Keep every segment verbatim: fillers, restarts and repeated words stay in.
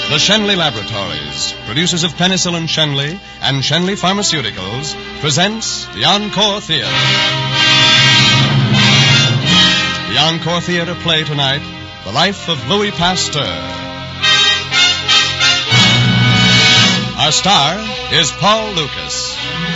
The Shenley Laboratories, producers of Penicillin Shenley and Shenley Pharmaceuticals, presents the Encore Theater. The Encore Theater play tonight, The Life of Louis Pasteur. Our star is Paul Lucas.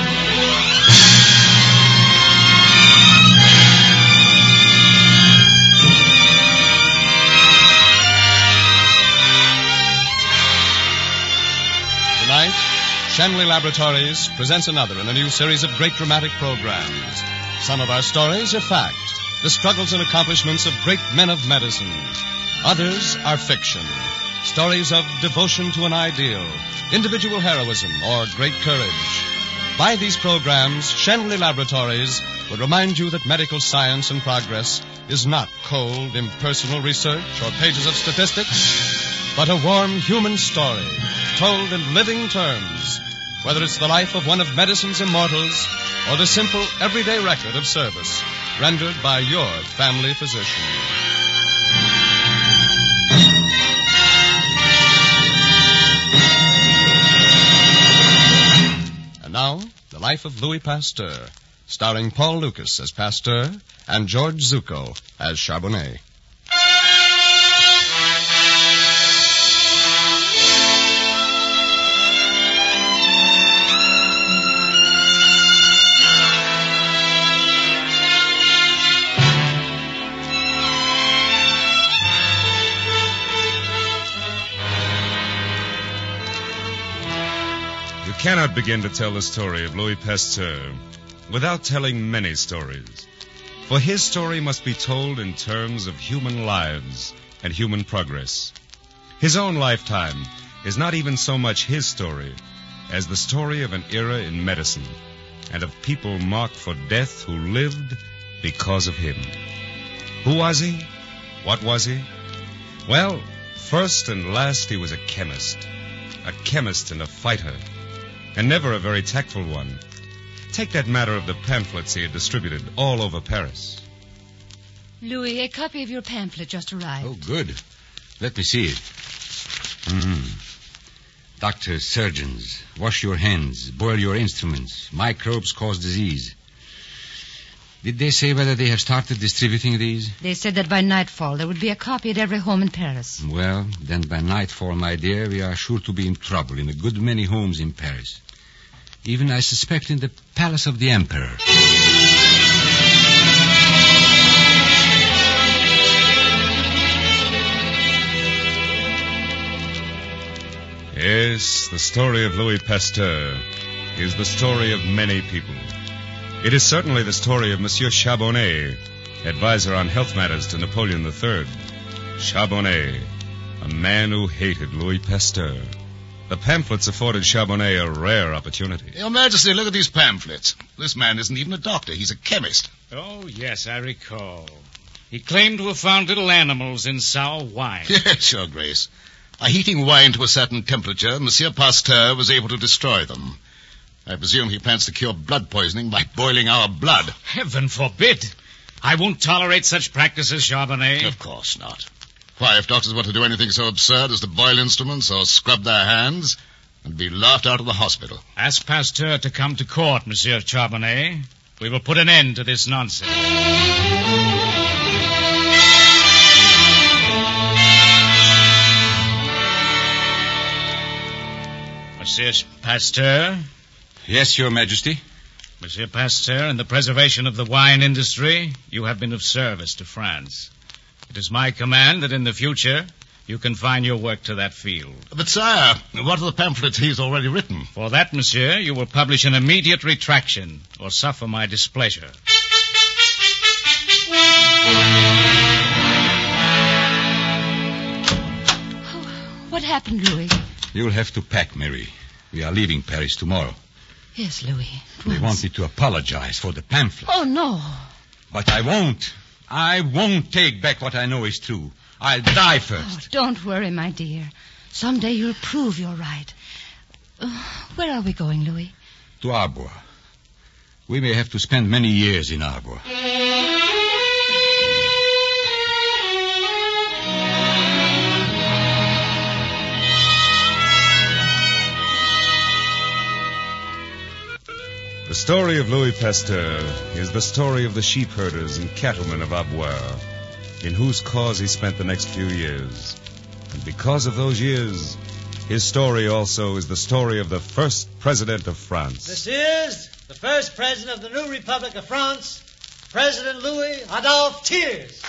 Tonight, Shenley Laboratories presents another in a new series of great dramatic programs. Some of our stories are fact, the struggles and accomplishments of great men of medicine. Others are fiction, stories of devotion to an ideal, individual heroism, or great courage. By these programs, Shenley Laboratories would remind you that medical science and progress is not cold, impersonal research or pages of statistics, but a warm human story told in living terms, whether it's the life of one of medicine's immortals or the simple everyday record of service rendered by your family physician. And now, The Life of Louis Pasteur, starring Paul Lucas as Pasteur and George Zucco as Charbonnet. You cannot begin to tell the story of Louis Pasteur without telling many stories. For his story must be told in terms of human lives and human progress. His own lifetime is not even so much his story as the story of an era in medicine and of people marked for death who lived because of him. Who was he? What was he? Well, first and last he was a chemist. A chemist and a fighter. And never a very tactful one. Take that matter of the pamphlets he had distributed all over Paris. Louis, a copy of your pamphlet just arrived. Oh, good. Let me see it. Mm-hmm. Doctors, surgeons, wash your hands, boil your instruments. Microbes cause disease. Did they say whether they have started distributing these? They said that by nightfall there would be a copy at every home in Paris. Well, then by nightfall, my dear, we are sure to be in trouble in a good many homes in Paris. Even, I suspect, in the palace of the Emperor. Yes, the story of Louis Pasteur is the story of many people. It is certainly the story of Monsieur Charbonnet, advisor on health matters to Napoleon the Third. Charbonnet, a man who hated Louis Pasteur. The pamphlets afforded Charbonnet a rare opportunity. Your Majesty, look at these pamphlets. This man isn't even a doctor. He's a chemist. Oh, yes, I recall. He claimed to have found little animals in sour wine. Yes, Your Grace. By heating wine to a certain temperature, Monsieur Pasteur was able to destroy them. I presume he plans to cure blood poisoning by boiling our blood. Heaven forbid. I won't tolerate such practices, Charbonnet. Of course not. Why, if doctors want to do anything so absurd as to boil instruments or scrub their hands, they'd be laughed out of the hospital. Ask Pasteur to come to court, Monsieur Charbonnet. We will put an end to this nonsense. Monsieur Pasteur? Yes, Your Majesty. Monsieur Pasteur, in the preservation of the wine industry, you have been of service to France. It is my command that in the future you confine your work to that field. But, sire, what are the pamphlets he's already written? For that, monsieur, you will publish an immediate retraction or suffer my displeasure. Oh, what happened, Louis? You'll have to pack, Mary. We are leaving Paris tomorrow. Yes, Louis. They want me to apologize for the pamphlet. Oh, no. But I won't. I won't take back what I know is true. I'll die first. Oh, don't worry, my dear. Someday you'll prove you're right. Uh, where are we going, Louis? To Arbois. We may have to spend many years in Arbois. story of Louis Pasteur is the story of the sheep herders and cattlemen of Arbois, in whose cause he spent the next few years. And because of those years, his story also is the story of the first president of France. This is the first president of the new Republic of France, President Louis Adolphe Thiers.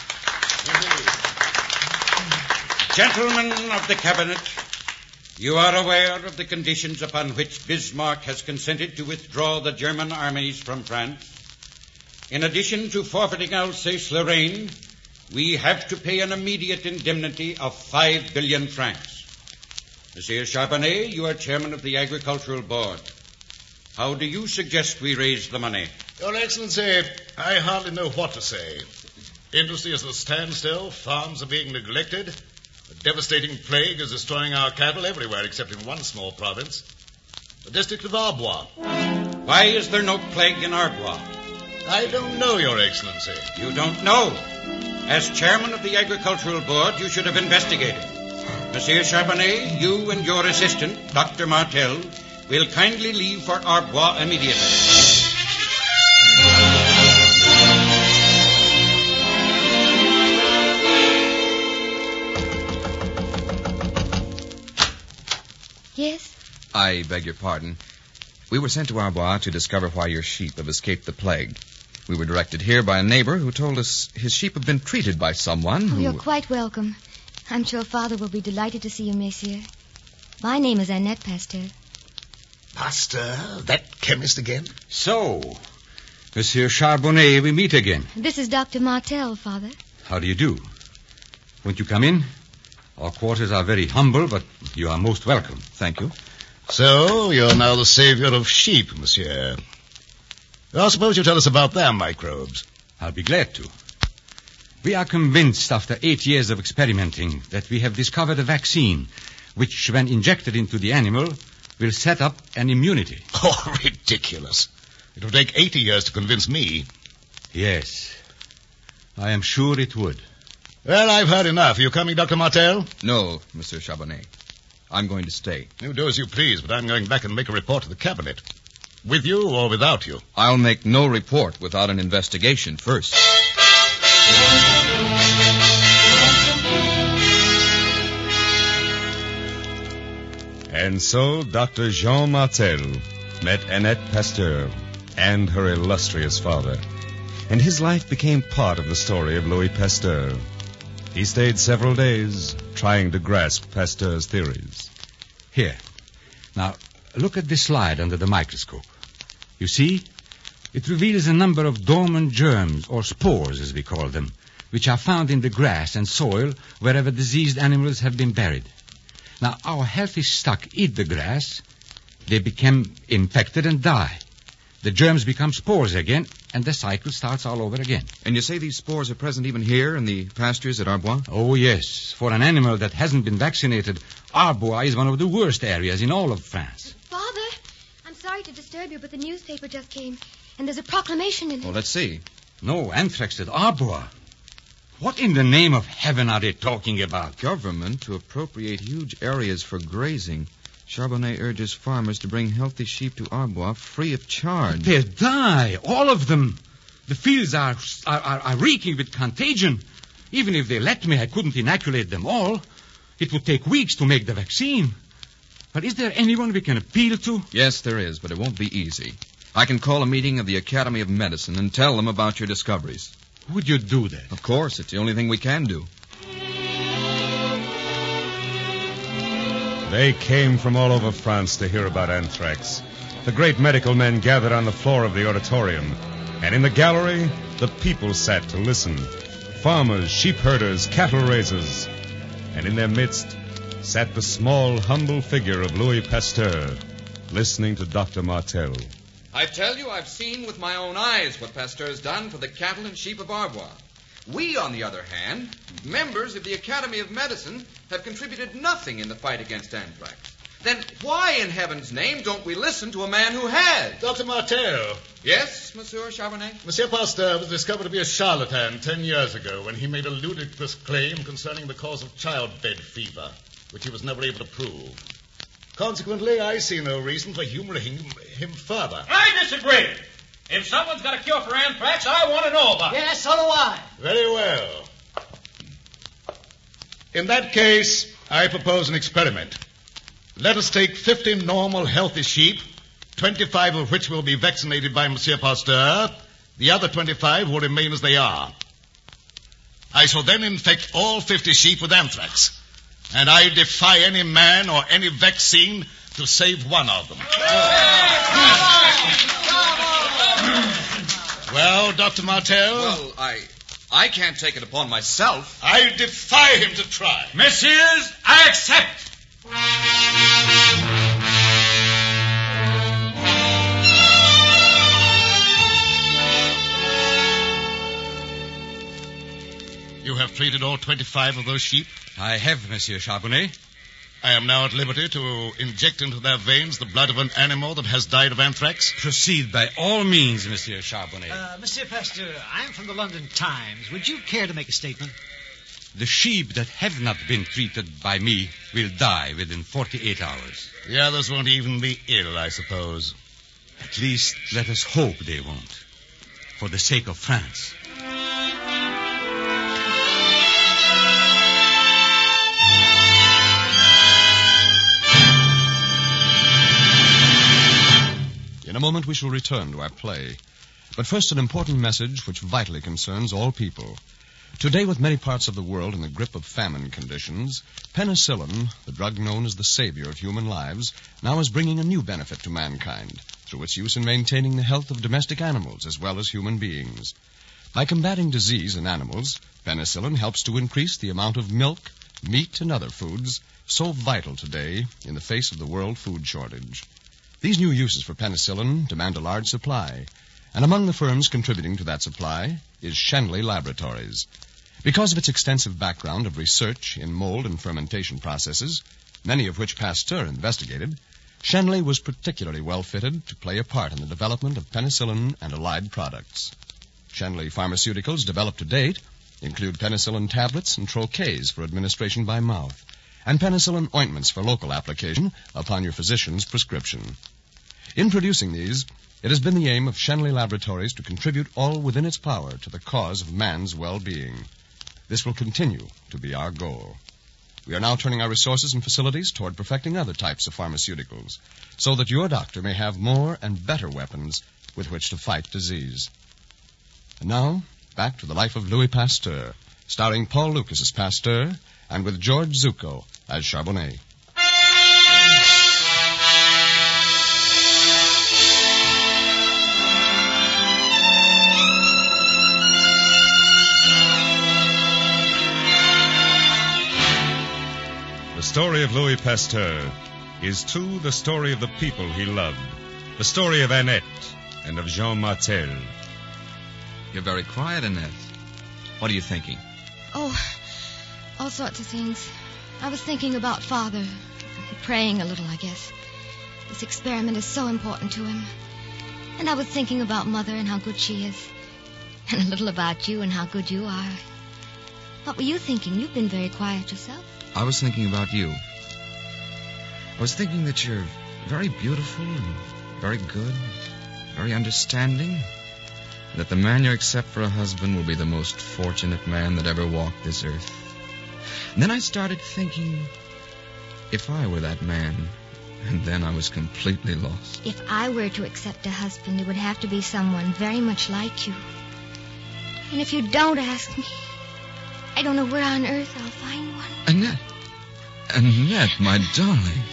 Gentlemen of the Cabinet, you are aware of the conditions upon which Bismarck has consented to withdraw the German armies from France. In addition to forfeiting Alsace-Lorraine, we have to pay an immediate indemnity of five billion francs. Monsieur Charbonnet, you are chairman of the Agricultural Board. How do you suggest we raise the money? Your Excellency, I hardly know what to say. Industry is at a standstill, farms are being neglected. A devastating plague is destroying our cattle everywhere except in one small province, the district of Arbois. Why is there no plague in Arbois? I don't know, Your Excellency. You don't know? As chairman of the Agricultural Board, you should have investigated. Monsieur Charbonnet, you and your assistant, Doctor Martel, will kindly leave for Arbois immediately. Yes? I beg your pardon. We were sent to Arbois to discover why your sheep have escaped the plague. We were directed here by a neighbor who told us his sheep have been treated by someone who... Oh, you're quite welcome. I'm sure Father will be delighted to see you, Monsieur. My name is Annette Pasteur. Pasteur? That chemist again? So, Monsieur Charbonnet, we meet again. This is Doctor Martel, Father. How do you do? Won't you come in? Our quarters are very humble, but you are most welcome. Thank you. So, you're now the savior of sheep, monsieur. Well, suppose you tell us about their microbes. I'll be glad to. We are convinced after eight years of experimenting that we have discovered a vaccine which, when injected into the animal, will set up an immunity. Oh, ridiculous. It would take eighty years to convince me. Yes, I am sure it would. Well, I've heard enough. Are you coming, Doctor Martel? No, Monsieur Charbonnet. I'm going to stay. You do as you please, but I'm going back and make a report to the cabinet. With you or without you? I'll make no report without an investigation first. And so Doctor Jean Martel met Annette Pasteur and her illustrious father. And his life became part of the story of Louis Pasteur. He stayed several days trying to grasp Pasteur's theories. Here. Now, look at this slide under the microscope. You see, it reveals a number of dormant germs, or spores as we call them, which are found in the grass and soil wherever diseased animals have been buried. Now, our healthy stock eat the grass, they become infected and die. The germs become spores again, and the cycle starts all over again. And you say these spores are present even here in the pastures at Arbois? Oh, yes. For an animal that hasn't been vaccinated, Arbois is one of the worst areas in all of France. Father, I'm sorry to disturb you, but the newspaper just came, and there's a proclamation in it. Well, let's see. No, anthrax at Arbois. What in the name of heaven are they talking about? Government to appropriate huge areas for grazing. Charbonnet urges farmers to bring healthy sheep to Arbois free of charge. They'll die, all of them. The fields are, are, are, are reeking with contagion. Even if they let me, I couldn't inoculate them all. It would take weeks to make the vaccine. But is there anyone we can appeal to? Yes, there is, but it won't be easy. I can call a meeting of the Academy of Medicine and tell them about your discoveries. Would you do that? Of course, it's the only thing we can do. They came from all over France to hear about anthrax. The great medical men gathered on the floor of the auditorium. And in the gallery, the people sat to listen. Farmers, sheep herders, cattle raisers. And in their midst sat the small, humble figure of Louis Pasteur, listening to Doctor Martel. I tell you, I've seen with my own eyes what Pasteur's done for the cattle and sheep of Arbois. We, on the other hand, members of the Academy of Medicine, have contributed nothing in the fight against anthrax. Then why, in heaven's name, don't we listen to a man who has? Doctor Martel. Yes, Monsieur Charbonnet? Monsieur Pasteur was discovered to be a charlatan ten years ago when he made a ludicrous claim concerning the cause of childbed fever, which he was never able to prove. Consequently, I see no reason for humoring him, him further. I disagree. If someone's got a cure for anthrax, I want to know about it. Yes, so do I. Very well. In that case, I propose an experiment. Let us take fifty normal, healthy sheep, twenty-five of which will be vaccinated by Monsieur Pasteur. The other twenty-five will remain as they are. I shall then infect all fifty sheep with anthrax. And I defy any man or any vaccine to save one of them. Well, Doctor Martel? Well, I... I can't take it upon myself. I defy him to try. Messieurs, I accept. You have treated all twenty-five of those sheep? I have, Monsieur Charbonnet. I am now at liberty to inject into their veins the blood of an animal that has died of anthrax. Proceed by all means, Monsieur Charbonnet. Uh, Monsieur Pasteur, I am from the London Times. Would you care to make a statement? The sheep that have not been treated by me will die within forty-eight hours. The others won't even be ill, I suppose. At least let us hope they won't. For the sake of France. In a moment we shall return to our play. But first an important message which vitally concerns all people. Today, with many parts of the world in the grip of famine conditions, penicillin, the drug known as the savior of human lives, now is bringing a new benefit to mankind through its use in maintaining the health of domestic animals as well as human beings. By combating disease in animals, penicillin helps to increase the amount of milk, meat, and other foods so vital today in the face of the world food shortage. These new uses for penicillin demand a large supply, and among the firms contributing to that supply is Shenley Laboratories. Because of its extensive background of research in mold and fermentation processes, many of which Pasteur investigated, Shenley was particularly well fitted to play a part in the development of penicillin and allied products. Shenley pharmaceuticals developed to date include penicillin tablets and troches for administration by mouth, and penicillin ointments for local application upon your physician's prescription. In producing these, it has been the aim of Shenley Laboratories to contribute all within its power to the cause of man's well-being. This will continue to be our goal. We are now turning our resources and facilities toward perfecting other types of pharmaceuticals, so that your doctor may have more and better weapons with which to fight disease. And now, back to the life of Louis Pasteur, starring Paul Lucas as Pasteur, and with George Zucco as Charbonnet. The story of Louis Pasteur is, too, the story of the people he loved, the story of Annette and of Jean Martel. You're very quiet, Annette. What are you thinking? Oh, all sorts of things. I was thinking about Father. Praying a little, I guess. This experiment is so important to him. And I was thinking about Mother and how good she is. And a little about you and how good you are. What were you thinking? You've been very quiet yourself. I was thinking about you. I was thinking that you're very beautiful and very good, very understanding, and that the man you accept for a husband will be the most fortunate man that ever walked this earth. And then I started thinking, if I were that man, and then I was completely lost. If I were to accept a husband, it would have to be someone very much like you. And if you don't ask me, I don't know where on earth I'll find one. Annette. Annette, my darling.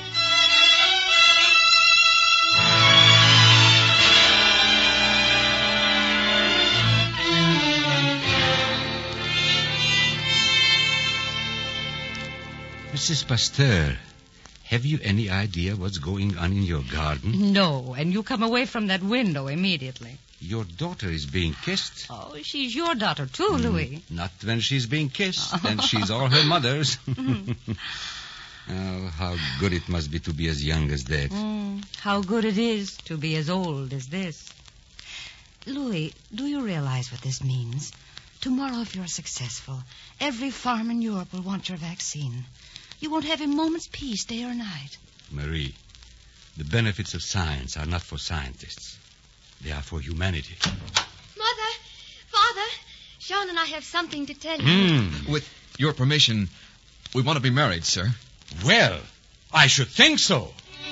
Missus Pasteur, have you any idea what's going on in your garden? No, and you come away from that window immediately. Your daughter is being kissed. Oh, she's your daughter too, mm, Louis. Not when she's being kissed. Then she's all her mother's. Oh, how good it must be to be as young as that. Mm, how good it is to be as old as this. Louis, do you realize what this means? Tomorrow, if you're successful, every farm in Europe will want your vaccine. You won't have a moment's peace, day or night. Marie, the benefits of science are not for scientists. They are for humanity. Mother, Father, Sean and I have something to tell you. Mm. With your permission, we want to be married, sir. Well, I should think so.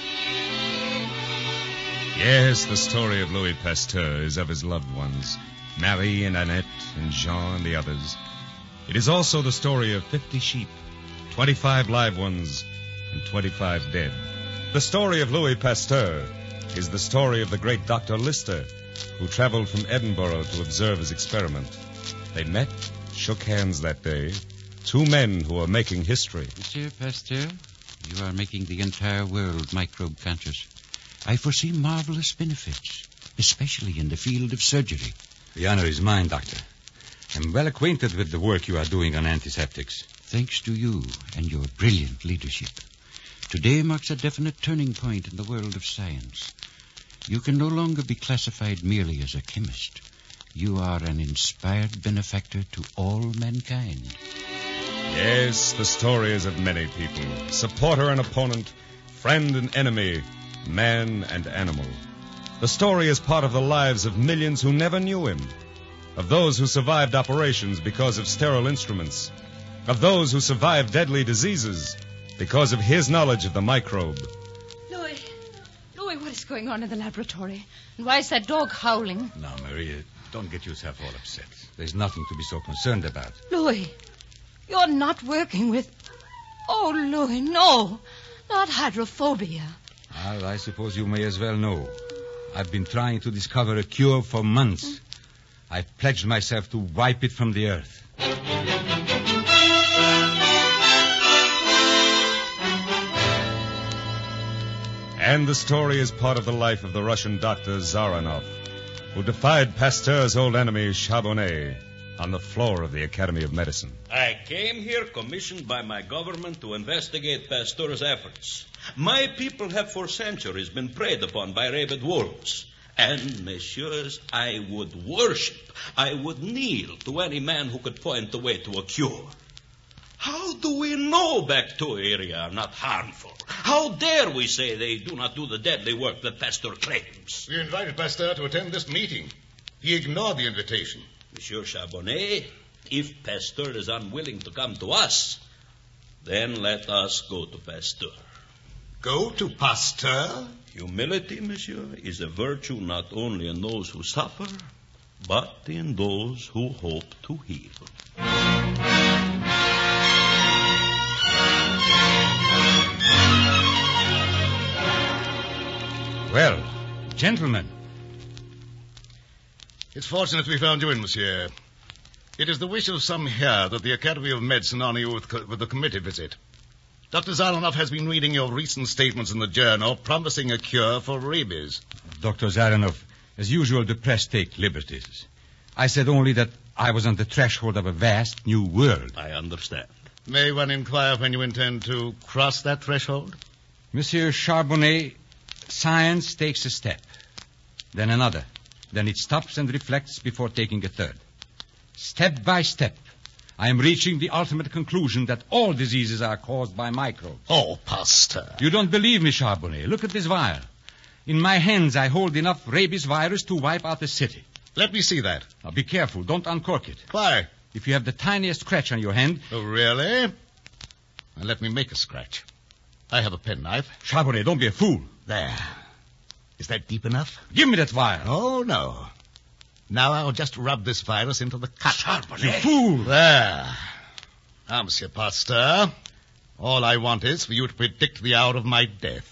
Yes, the story of Louis Pasteur is of his loved ones, Marie and Annette and Jean and the others. It is also the story of fifty sheep, twenty-five live ones, and twenty-five dead. The story of Louis Pasteur is the story of the great Doctor Lister, who traveled from Edinburgh to observe his experiment. They met, shook hands that day, two men who are making history. Monsieur Pasteur, you are making the entire world microbe conscious. I foresee marvelous benefits, especially in the field of surgery. The honor is mine, Doctor. I'm well acquainted with the work you are doing on antiseptics. Thanks to you and your brilliant leadership. Today marks a definite turning point in the world of science. You can no longer be classified merely as a chemist. You are an inspired benefactor to all mankind. Yes, the story is of many people, supporter and opponent, friend and enemy, man and animal. The story is part of the lives of millions who never knew him, of those who survived operations because of sterile instruments, of those who survived deadly diseases because of his knowledge of the microbe. Louis, Louis, what is going on in the laboratory? And why is that dog howling? Now, Maria, don't get yourself all upset. There's nothing to be so concerned about. Louis, you're not working with... Oh, Louis, no. Not hydrophobia. Well, I suppose you may as well know. I've been trying to discover a cure for months. I've pledged myself to wipe it from the earth. And the story is part of the life of the Russian doctor Zaranov, who defied Pasteur's old enemy Charbonnet on the floor of the Academy of Medicine. I came here commissioned by my government to investigate Pasteur's efforts. My people have for centuries been preyed upon by rabid wolves. And, messieurs, I would worship, I would kneel to any man who could point the way to a cure. How do we know bacteria are not harmful? How dare we say they do not do the deadly work that Pasteur claims? We invited Pasteur to attend this meeting. He ignored the invitation. Monsieur Charbonnet, if Pasteur is unwilling to come to us, then let us go to Pasteur. Go to Pasteur? Humility, monsieur, is a virtue not only in those who suffer, but in those who hope to heal. Well, gentlemen. It's fortunate we found you in, monsieur. It is the wish of some here that the Academy of Medicine honor you with, co- with a committee visit. Doctor Zaranov has been reading your recent statements in the journal promising a cure for rabies. Doctor Zaranov, as usual, the press take liberties. I said only that I was on the threshold of a vast new world. I understand. May one inquire when you intend to cross that threshold? Monsieur Charbonnet, science takes a step, then another. Then it stops and reflects before taking a third. Step by step, I am reaching the ultimate conclusion that all diseases are caused by microbes. Oh, Pasteur. You don't believe me, Charbonnet. Look at this vial. In my hands, I hold enough rabies virus to wipe out a city. Let me see that. Now, be careful. Don't uncork it. Why? If you have the tiniest scratch on your hand... Oh, really? Now, let me make a scratch. I have a penknife. Charbonnet, don't be a fool. There. Is that deep enough? Give me that vial. Oh, no. Now I'll just rub this virus into the cut. Charbonnet. You fool. There. Now, Monsieur Pasteur, all I want is for you to predict the hour of my death.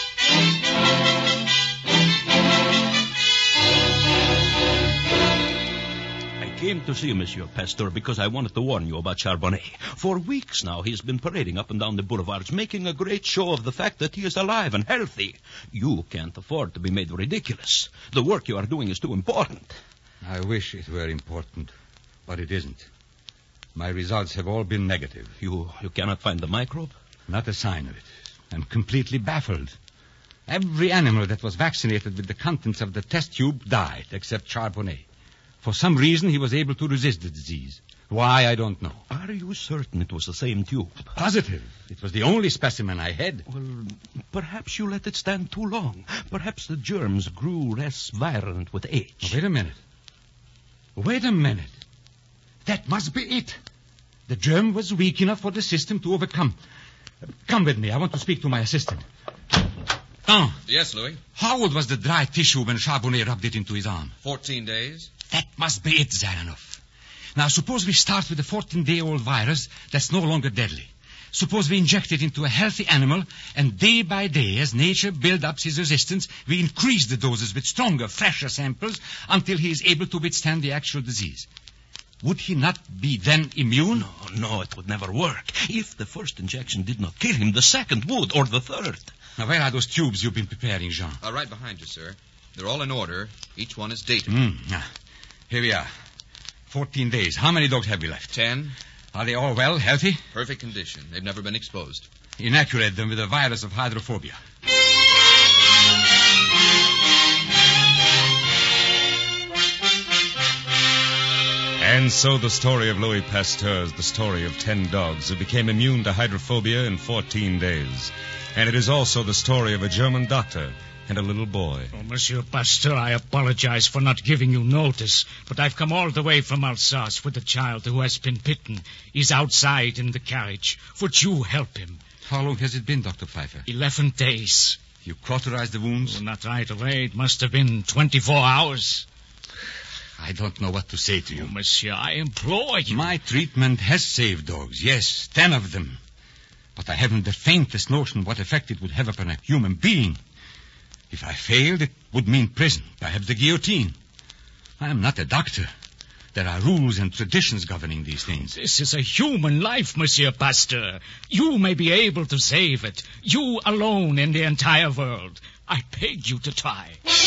I came to see Monsieur Pasteur because I wanted to warn you about Charbonnet. For weeks now, he's been parading up and down the boulevards, making a great show of the fact that he is alive and healthy. You can't afford to be made ridiculous. The work you are doing is too important. I wish it were important, but it isn't. My results have all been negative. You you cannot find the microbe? Not a sign of it. I'm completely baffled. Every animal that was vaccinated with the contents of the test tube died, except Charbonnet. For some reason, he was able to resist the disease. Why, I don't know. Are Are you certain it was the same tube? Positive. It was the only specimen I had. Well, perhaps you let it stand too long. Perhaps the germs grew less virulent with age. Oh, wait a minute. Wait a minute. That must be it. The germ was weak enough for the system to overcome. Come with me. I want to speak to my assistant. Oh. Yes, Louis? How old was the dry tissue when Charbonnet rubbed it into his arm? Fourteen days. That must be it, Zaranov. Now, suppose we start with a fourteen-day-old virus that's no longer deadly. Suppose we inject it into a healthy animal, and day by day, as nature builds up his resistance, we increase the doses with stronger, fresher samples until he is able to withstand the actual disease. Would he not be then immune? No, no, it would never work. If the first injection did not kill him, the second would, or the third. Now, where are those tubes you've been preparing, Jean? Uh, right behind you, sir. They're all in order. Each one is dated. Mm, ah, here we are. Fourteen days. How many dogs have we left? Ten. Are they all well, healthy? Perfect condition. They've never been exposed. Inoculate them with the virus of hydrophobia. And so the story of Louis Pasteur is the story of ten dogs who became immune to hydrophobia in fourteen days. And it is also the story of a German doctor and a little boy. Oh, Monsieur Pasteur, I apologize for not giving you notice, but I've come all the way from Alsace with a child who has been bitten. He's outside in the carriage. Would you help him? How long has it been, Doctor Pfeiffer? Eleven days. You cauterized the wounds? Oh, not right away. It must have been twenty-four hours. I don't know what to say to you. Oh, monsieur, I implore you. My treatment has saved dogs, yes, ten of them. But I haven't the faintest notion what effect it would have upon a human being. If I failed, it would mean prison, perhaps the guillotine. I am not a doctor. There are rules and traditions governing these things. This is a human life, Monsieur Pasteur. You may be able to save it. You alone in the entire world. I beg you to try.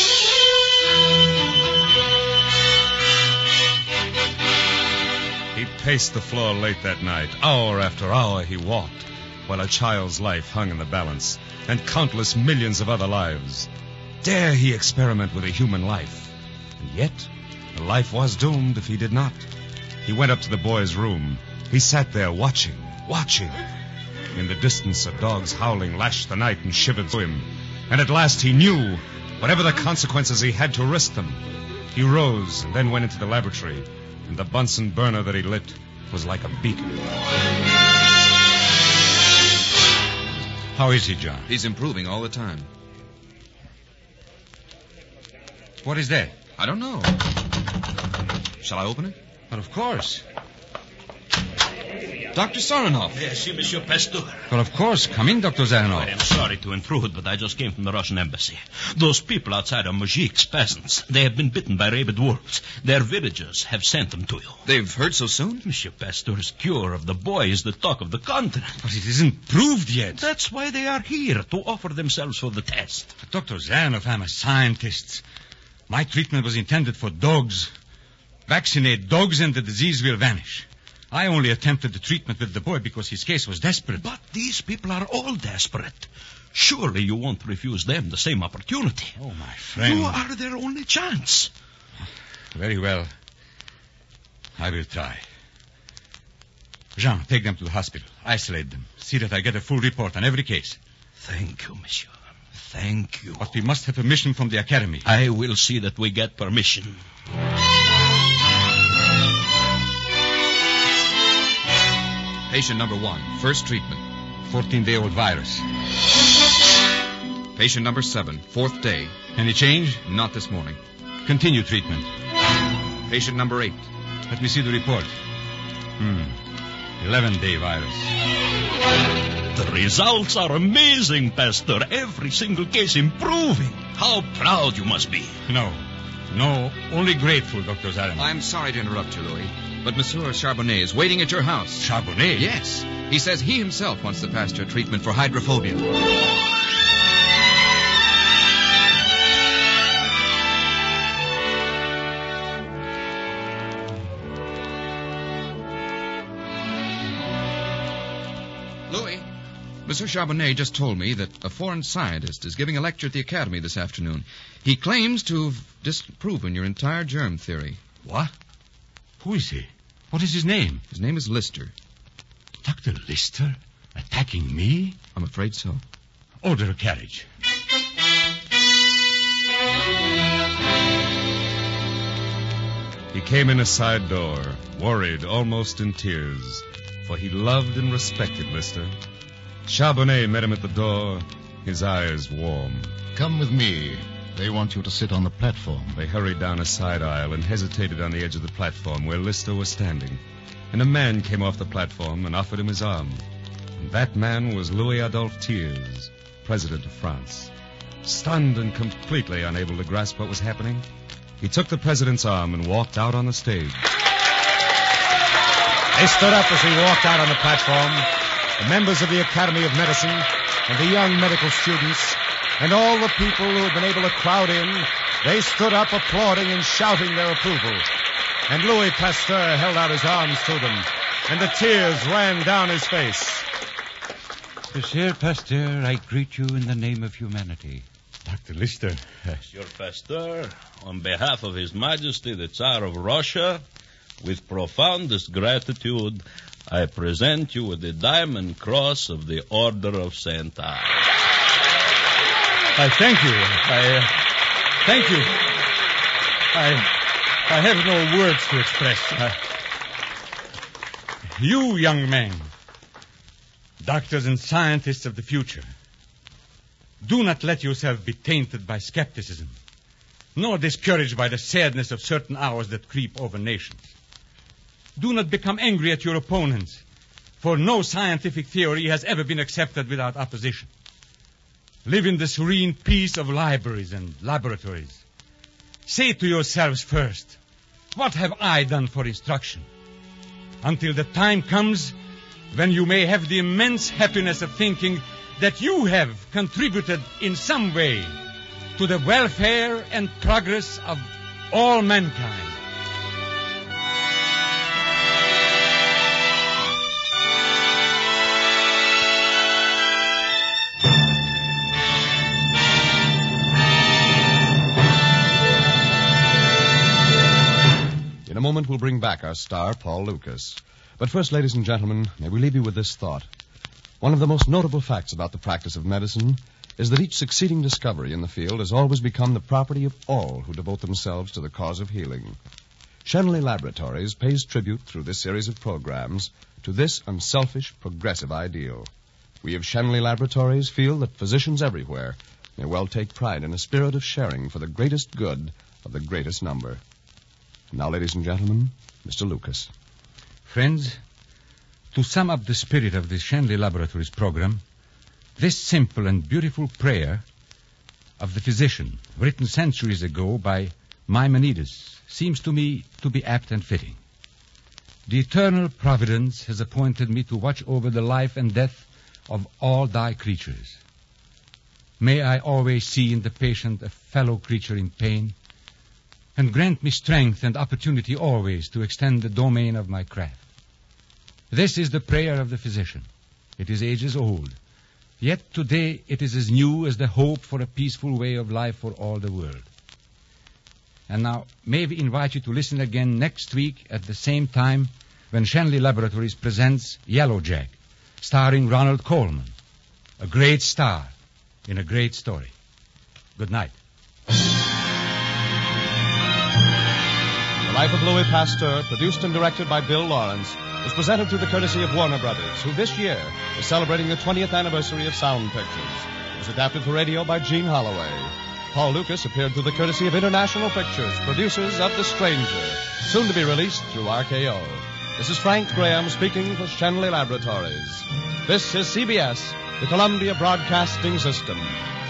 He paced the floor late that night. Hour after hour he walked, while a child's life hung in the balance, and countless millions of other lives. Dare he experiment with a human life? And yet, the life was doomed if he did not. He went up to the boy's room. He sat there watching, watching. In the distance, a dog's howling lashed the night and shivered through him. And at last he knew, whatever the consequences, he had to risk them. He rose and then went into the laboratory, and the Bunsen burner that he lit was like a beacon. How is he, John? He's improving all the time. What is that? I don't know. Shall I open it? But of course. Doctor Saranov. Yes, Monsieur Pasteur. Well, of course. Come in, Doctor Zaranov. I am sorry to intrude, but I just came from the Russian embassy. Those people outside are Mujik's peasants. They have been bitten by rabid wolves. Their villagers have sent them to you. They've heard so soon? Monsieur Pasteur's cure of the boy is the talk of the continent. But it isn't proved yet. That's why they are here, to offer themselves for the test. But Doctor Zaranov, I'm a scientist. My treatment was intended for dogs. Vaccinate dogs and the disease will vanish. I only attempted the treatment with the boy because his case was desperate. But these people are all desperate. Surely you won't refuse them the same opportunity. Oh, my friend. You are their only chance. Very well. I will try. Jean, take them to the hospital. Isolate them. See that I get a full report on every case. Thank you, monsieur. Thank you. But we must have permission from the academy. I will see that we get permission. Patient number one, first treatment. fourteen-day-old virus. Patient number seven, fourth day. Any change? Not this morning. Continue treatment. Patient number eight. Let me see the report. Hmm. eleven-day virus. The results are amazing, Pasteur. Every single case improving. How proud you must be. No. No, only grateful, Doctor Zaranov. I'm sorry to interrupt you, Louis, but Monsieur Charbonnet is waiting at your house. Charbonnet? Yes. He says he himself wants the Pasteur treatment for hydrophobia. Louis, Monsieur Charbonnet just told me that a foreign scientist is giving a lecture at the Academy this afternoon. He claims to have disproven your entire germ theory. What? Who is he? What is his name? His name is Lister. Doctor Lister? Attacking me? I'm afraid so. Order a carriage. He came in a side door, worried, almost in tears, for he loved and respected Lister. Charbonnet met him at the door, his eyes warm. Come with me. They want you to sit on the platform. They hurried down a side aisle and hesitated on the edge of the platform where Lister was standing. And a man came off the platform and offered him his arm. And that man was Louis Adolphe Thiers, President of France. Stunned and completely unable to grasp what was happening, he took the president's arm and walked out on the stage. They stood up as he walked out on the platform, the members of the Academy of Medicine and the young medical students and all the people who had been able to crowd in. They stood up applauding and shouting their approval. And Louis Pasteur held out his arms to them, and the tears ran down his face. Monsieur Pasteur, I greet you in the name of humanity. Doctor Lister. Monsieur Pasteur, on behalf of His Majesty the Tsar of Russia, with profoundest gratitude, I present you with the Diamond Cross of the Order of Saint Anne. I thank you. I uh, thank you. I I have no words to express. Uh, you, young men, doctors and scientists of the future, do not let yourself be tainted by skepticism, nor discouraged by the sadness of certain hours that creep over nations. Do not become angry at your opponents, for no scientific theory has ever been accepted without opposition. Live in the serene peace of libraries and laboratories. Say to yourselves first, what have I done for instruction? Until the time comes when you may have the immense happiness of thinking that you have contributed in some way to the welfare and progress of all mankind. In a moment, we'll bring back our star, Paul Lucas. But first, ladies and gentlemen, may we leave you with this thought. One of the most notable facts about the practice of medicine is that each succeeding discovery in the field has always become the property of all who devote themselves to the cause of healing. Shenley Laboratories pays tribute through this series of programs to this unselfish, progressive ideal. We of Shenley Laboratories feel that physicians everywhere may well take pride in a spirit of sharing for the greatest good of the greatest number. And now, ladies and gentlemen, Mister Lucas. Friends, to sum up the spirit of the Shenley Laboratories program, this simple and beautiful prayer of the physician, written centuries ago by Maimonides, seems to me to be apt and fitting. The eternal providence has appointed me to watch over the life and death of all thy creatures. May I always see in the patient a fellow creature in pain, and grant me strength and opportunity always to extend the domain of my craft. This is the prayer of the physician. It is ages old. Yet today it is as new as the hope for a peaceful way of life for all the world. And now, may we invite you to listen again next week at the same time when Shenley Laboratories presents Yellow Jack, starring Ronald Colman, a great star in a great story. Good night. The Life of Louis Pasteur, produced and directed by Bill Lawrence, was presented through the courtesy of Warner Brothers, who this year is celebrating the twentieth anniversary of Sound Pictures. It was adapted for radio by Gene Holloway. Paul Lucas appeared through the courtesy of International Pictures, producers of The Stranger, soon to be released through R K O. This is Frank Graham speaking for Shenley Laboratories. This is C B S, the Columbia Broadcasting System.